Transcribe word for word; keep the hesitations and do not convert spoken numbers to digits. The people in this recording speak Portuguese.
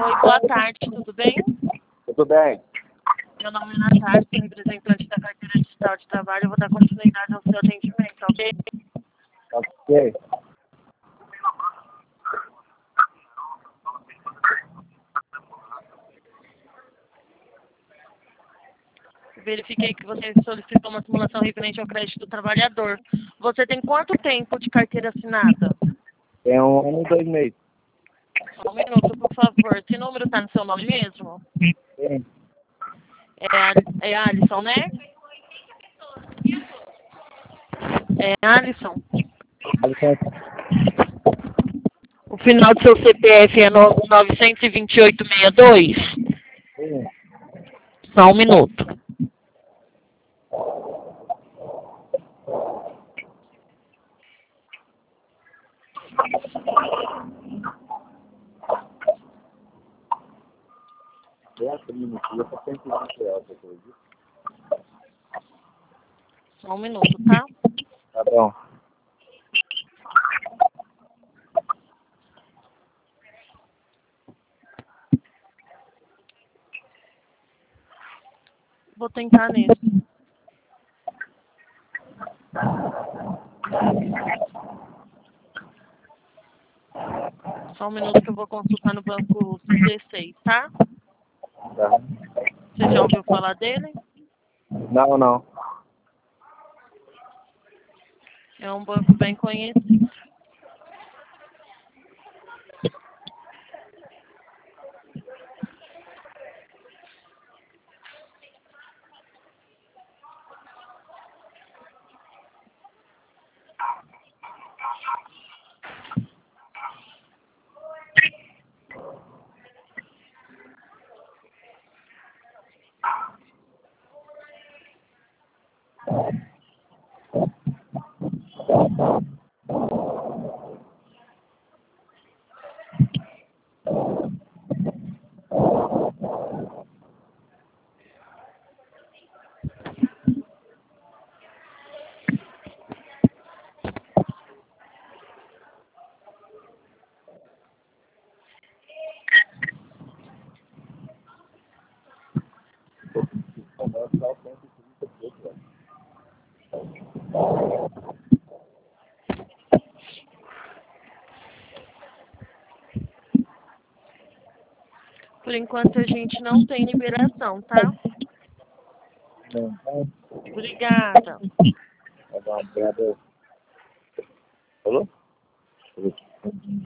Oi, boa tarde, tudo bem? Tudo bem. Meu nome é Natália, sou representante da carteira digital de trabalho. Eu vou dar continuidade ao seu atendimento, ok? Ok. Verifiquei que você solicitou uma simulação referente ao crédito do trabalhador. Você tem quanto tempo de carteira assinada? Tem um ano e dois meses. Só um minuto, por favor. Esse número está no seu nome mesmo? Sim. É, é Alisson, né? É Alisson. O final do seu C P F é no nove dois oito seis dois? Sim. Só um minuto. Essa minutinha só tem que ir reais, você acredita? Só um minuto, tá? Tá bom. Vou tentar nesse. Só um minuto que eu vou consultar no banco C seis, tá? Tá. Você já ouviu falar dele? Não, não. É um banco bem conhecido. Por enquanto a gente não tem liberação, tá? Não. Obrigada. Tá bom, obrigado. Falou?